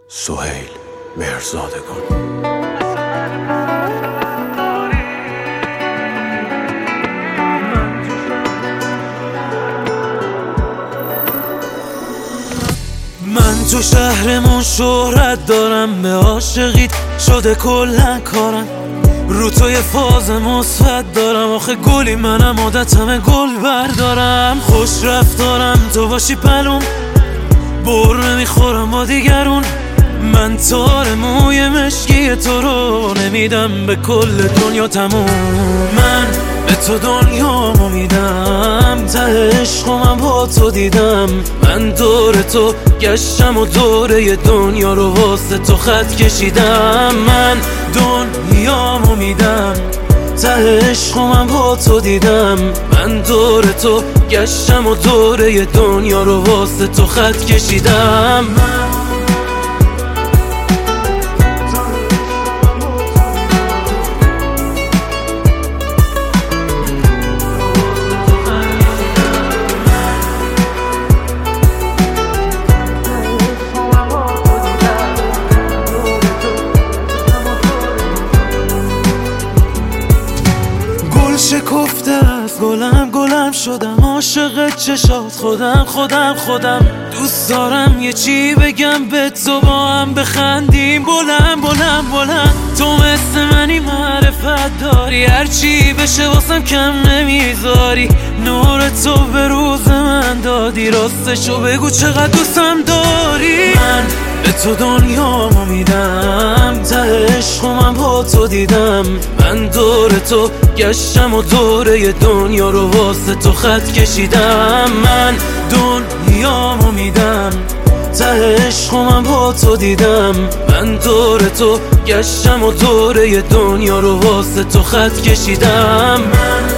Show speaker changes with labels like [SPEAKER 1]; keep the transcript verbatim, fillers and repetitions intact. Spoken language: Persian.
[SPEAKER 1] سهیل مهرزادگان.
[SPEAKER 2] من تو شهرمون شهرت دارم، به عاشقیت شده کلن کارم، رو تو یه فاز مثبت دارم، آخه گلی منم عادتمه گل بردارم، خوش رفتارم تو باشی پلوم، بر نمیخورم با دیگرون، من تار موی مشکی تو رو نمیدم به کل دنیا تموم، من به تو دنیامو میدم، ته عشقو من با تو دیدم، من دور تو گشتم و دوره دنیا رو واسه تو خط کشیدم، من دنیامو میدم، ته عشقو من با تو دیدم، من دور تو گشتم و دوره دنیا رو واسه تو خط کشیدم. شکفته است گلم گلم شدم، عاشق چشات خودم خودم خودم، دوست دارم یه چی بگم به تو، با هم بخندیم بلند بلند بلند، تو مثل منی معرفت داری، هرچی بشه واسم کم نمیذاری، نور تو به روز من دادی، راستشو بگو چقدر دوستم داری، من به تو دنیامو میدم، ته عشقو من با تو دیدم، من دور تو گشتم و دوره دنیا رو واسه تو خط کشیدم، من دنیامو میدم، ته عشقو من با تو دیدم، من دور تو گشتم و دوره دنیا رو واسه تو خط کشیدم، من